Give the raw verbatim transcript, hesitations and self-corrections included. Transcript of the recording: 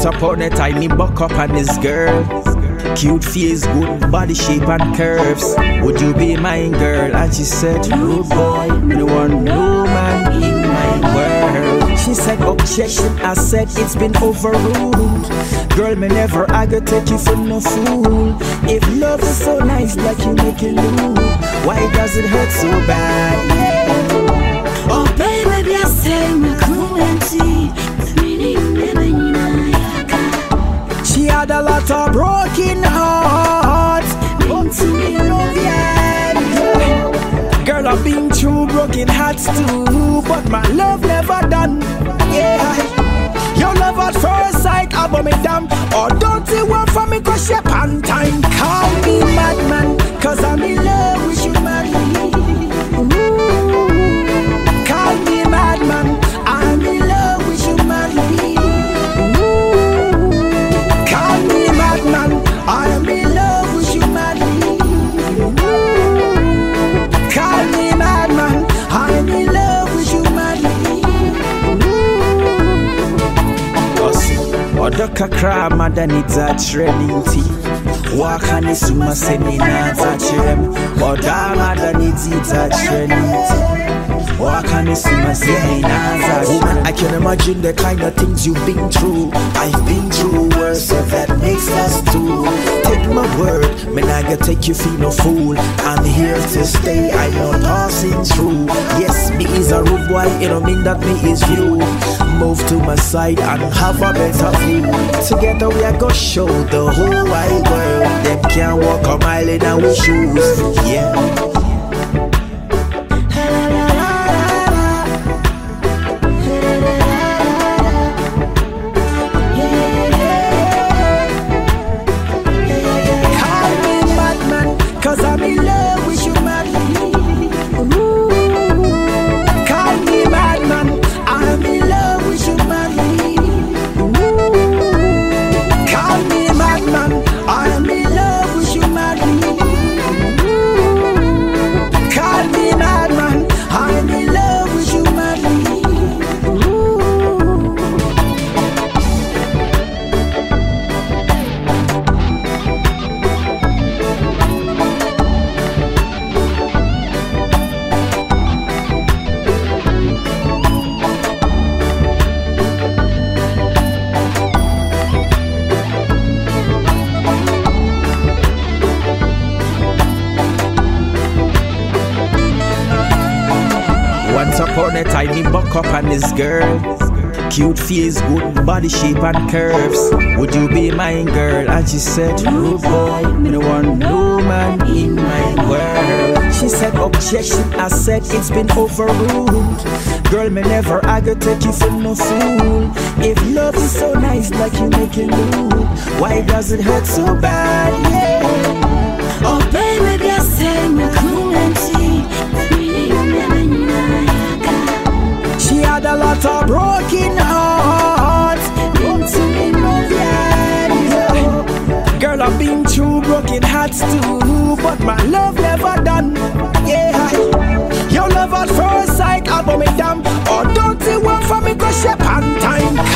upon a time, me buck up on this girl. Cute face, good body shape and curves. Would you be my girl? And she said, rude boy, me no want no man in my world. She said, objection, I said, it's been overruled. Girl, me never I go take you for no fool. If love is so nice like you make it look, why does it hurt so bad? Yeah. Oh baby, I say my cruelty. She had a lot of broken hearts. Been to me love, yeah. Girl, I've been through broken hearts too, but my love never done. Yeah. Your love at first sight, I me damn. Or don't you want for me cause you're pan time. Call me madman, cause I'm in love with you, madly. Call me madman, I'm in love with you, madly. Call me madman, I am in love with you, madly. Call me madman, I am in love with you, madly. Odo kakra mada needs a training tea. Walk on the summa sending out a chem. Oda mada needs a training tea. Walk on the summa sending out a woman, I can imagine the kind of things you've been through. I've been through worse, so that makes us two. Take my word, man, I gotta take you for no fool. I'm here to stay, I'm not passing through. Yes, me is a rude boy, it don't mean that me is you. Move to my side and have a better view. Together we are gonna show the whole wide world. Them can't walk a mile in our shoes. Yeah. Once upon a time, me buck up on this girl. Cute face, good body shape and curves. Would you be my girl? And she said, rude boy, me no want no man in my world. She said, objection, I said, it's been overruled. Girl, me never I go take you for no fool. If love is so nice like you make it look, why does it hurt so bad? Yeah. Oh baby, I say my cruelty. She had a lot of broken hearts. Been to me love, yeah. Girl, I've been through broken hearts too, but my love never done. Yeah. Your love at first sight, I me damn. Or don't you want for me cause you're pan time.